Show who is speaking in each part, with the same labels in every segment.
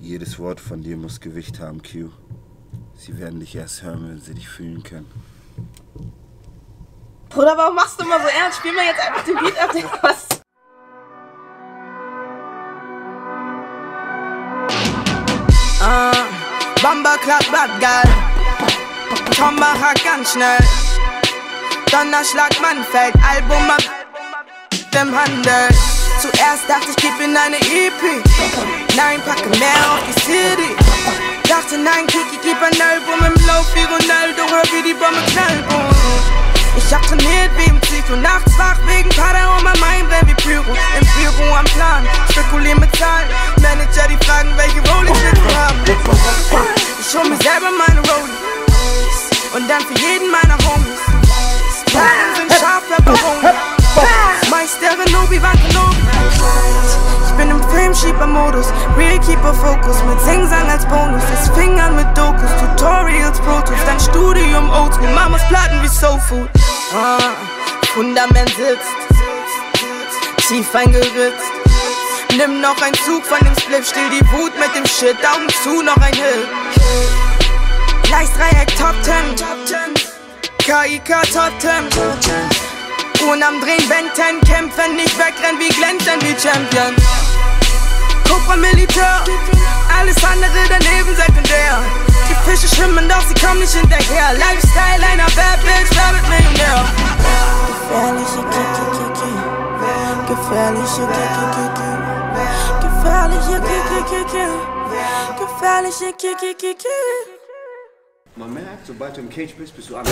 Speaker 1: Jedes Wort von dir muss Gewicht haben, Q. Sie werden dich erst hören, wenn sie dich fühlen können.
Speaker 2: Bruder, warum machst du immer so ernst? Spiel mir jetzt einfach den Beat ab, Digga, was?
Speaker 3: Bamba klappt Bad geil. Tombacher ganz schnell. Donnerschlag Manfeld, Album ab dem Handel. Zuerst dachte ich, gib in eine EP. Nein, packe mehr auf die CD. Dachte nein, Kiki, gib ein Album im Lauf wie Ronaldo, hör wie die Bombe knallt. Ich hab trainiert wie im Psycho, nachts wach wegen Kader und mein Mind brennt wie Pyro. Im Büro am Plan, spekulier mit Zahlen. Manager, die fragen, welche Rolex willst du haben. Ich hol mir selber meine Rollies und dann für jeden meiner Homies. Planen sind scharf, Pepperoni. Meisterin Obi-Wan Kenobi. Ich bin im Filmschieber-Modus, Real Keeper Focus, mit Singsang als Bonus. Es fing an mit Dokus, Tutorials, Pro Tools, dann Studium Oldschool, Mamas Platten wie Soul Food. Fundament sitzt, tief eingeritzt. Nimm noch ein Zug von dem Spliff, still die Wut mit dem Shit, Augen zu, noch ein Hill. Gleisdreieck Top 10, KIK Top 10. Uhren am Drehen, Ben 10, kämpfen, nicht wegrennen wie glänzen wie Champion. Cobra Militär, alles andere daneben sekundär. Die Fische schwimmen, doch sie kommen nicht hinterher. Lifestyle einer Bad Bitch, wer wird Millionär? Gefährliche Kiki, gefährliche Kiki, gefährliche Kiki, gefährliche Kiki.
Speaker 4: Man merkt, sobald du im Cage bist du anders.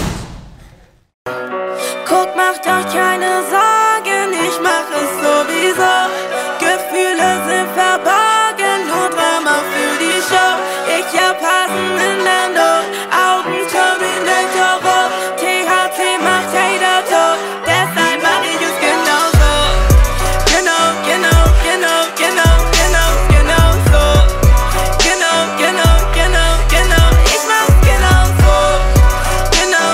Speaker 3: Guck, macht euch keine Sorgen, ich mach es sowieso. Gefühle sind verborgen, nur Drama für die Show. Ich hab Hasen in Lando, Augen Terminator, THC macht Hater tot, deshalb mach ich es genauso. Genau so. Genau, ich mach's genauso. Genau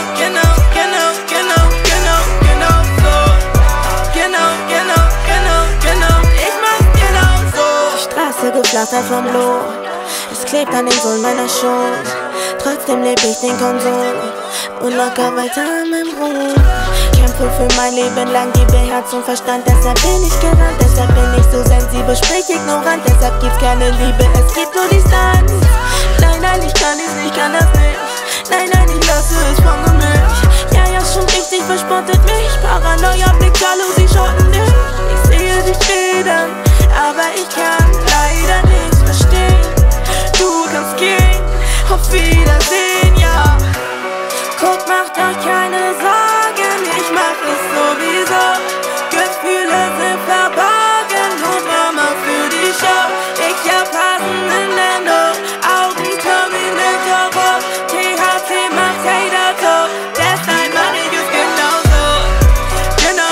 Speaker 3: so. Ich mach's genauso. Die Straße geflattert vom Loh, es klebt an den Sohlen meiner Schuhe. Trotzdem leb ich den Konsum und locker weiter an meinem Ruhm. Kämpfe für mein Leben lang, gebe Herz und Verstand. Deshalb bin ich gerannt, deshalb bin ich so sensibel, sprich ignorant. Deshalb gibt's keine Liebe, es gibt nur Distanz. Nein, ich kann es nicht, kann das nicht. Nein, ich lasse es von mich. Ja, schon richtig, verspottet mich. Paranoia, Blick, Jalousie, schotten dich. Ich sehe dich reden, aber ich kann leider nichts verstehen. Du kannst gehen, auf Wiedersehen, ja. Guck, macht euch keine Sorgen, ich mach es sowieso. Gefühle sind verborgen, nur Drama für die Show. Ich hab Hasen in Lando, Augen Terminator, THC macht Hater tot, deshalb mach ich es genauso. Genau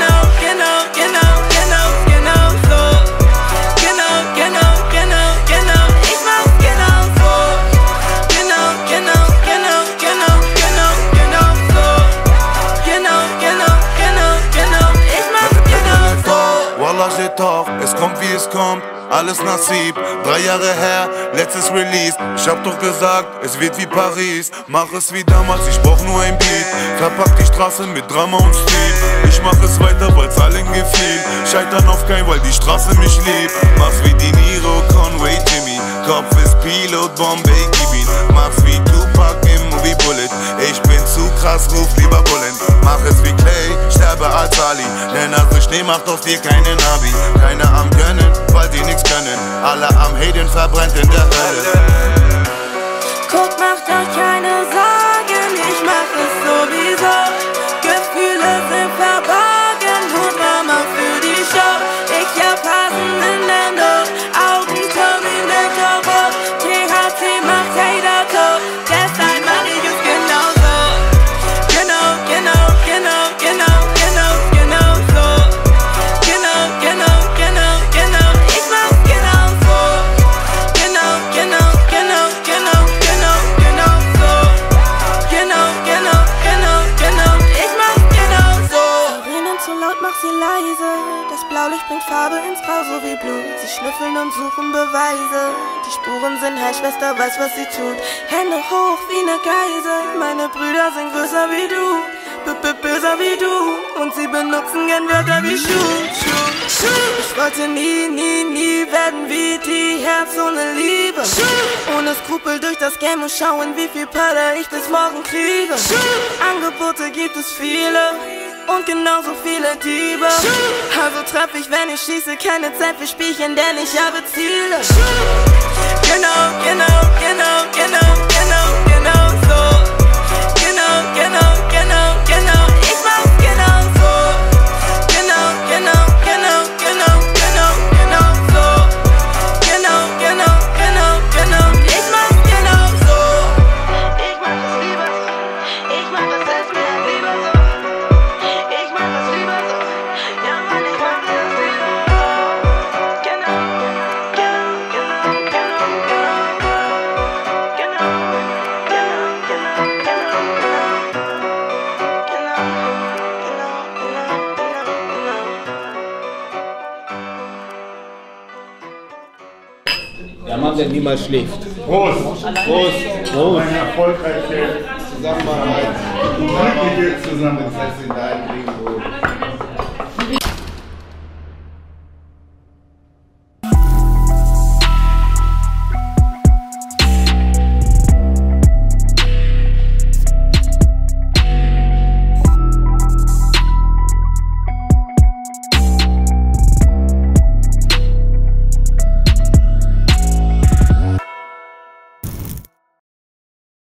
Speaker 3: so. Genau, ich mach's genauso. Genau so. Ich mach's genauso.
Speaker 5: Wallah, shit talk, es kommt wie es kommt, alles Nasib, 3 Jahre her, letztes Release. Ich hab doch gesagt, es wird wie Paris. Mach es wie damals, ich brauch nur ein Beat. Verpack die Straße mit Drama und Stil. Ich mach es weiter, weil's allen gefiel. Scheitern auf kein, weil die Straße mich liebt. Mach's wie Die Niro, Conway, Jimmy. Kopf ist Pilot, Bombay, gib ihn. Mach's wie Tupac im Movie Bullet. Ich bin zu krass, ruf lieber Bullen. Mach es wie Clay, sterbe als Ali. Denn also Schnee macht aus dir keine Navi. Keiner am Gönnen, weil sie nichts können. Alle am Haten, verbrennt in der Hölle.
Speaker 3: Guck, macht euch keine Sorgen, ich mach es sowieso. Gefühle sind verborgen, nur Drama für die Show. Ich hab Hasen in Lando, Augen Terminator, THC macht Hater tot, deshalb mach ich es genauso. Genau so. Genau, ich mach's genauso. Genau so. schnüffeln und suchen Beweise. Die Spuren sind heil, Schwester weiß, was sie tut. Hände hoch wie ne Geise. Meine Brüder sind größer wie du, böser wie du. Und sie benutzen gern Wörter wie Schuh. Ich wollte nie werden wie die, Herz ohne Liebe. Ohne Skrupel durch das Game und schauen, wie viel Pader ich bis morgen kriege. Angebote gibt es viele und genauso viele Diebe. Also treff ich, wenn ich schieße, keine Zeit für Spielchen, denn ich habe Ziele. Genau so. Genau, ich mach's genau so. Genau so. Genau, ich mach's genau so. Ich mach es lieber so. Ich mach es selbst mir lieber so. Ich mach es lieber so. Ja Mann, ich mach es lieber so. Genau.
Speaker 6: Der Mann, der niemals schläft.
Speaker 7: Prost! Prost! Eine erfolgreiche Zusammenarbeit. Glückliche Zusammenarbeit.